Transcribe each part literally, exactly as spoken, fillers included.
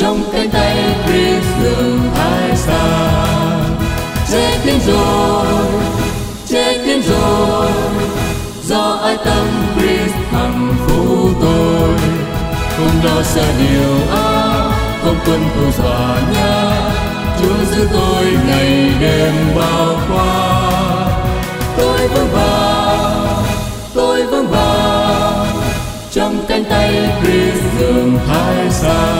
trong cánh tay Christ dường thái xa. Chết đến rồi, chết đến rồi, do ái tâm Christ hằng cứu tôi. Không lo sợ điều ác, không quân thù dọa nhá, Chúa giữ tôi ngày đêm bao qua. Tôi vững vàng, tôi vững vàng, trong cánh tay Christ dường thái xa.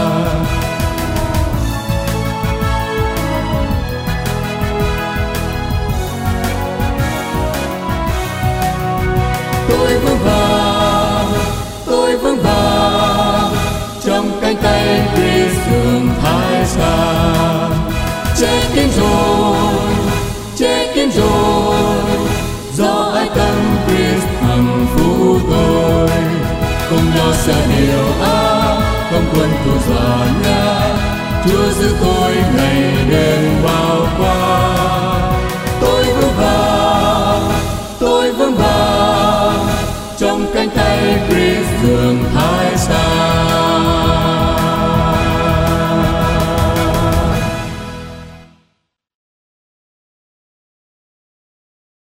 Tôi vững vàng, tôi vững vàng, trong cánh tay Christ dường thái xa. Chết đến rồi, chết đến rồi, do ái tâm Christ hằng cứu tôi. Không lo sợ điều ác, không quân thù dọa nhá, Chúa giữ tôi ngày đêm bao qua. Tôi vững vàng, tôi vững vàng, trong cánh tay Christ dường thái xa.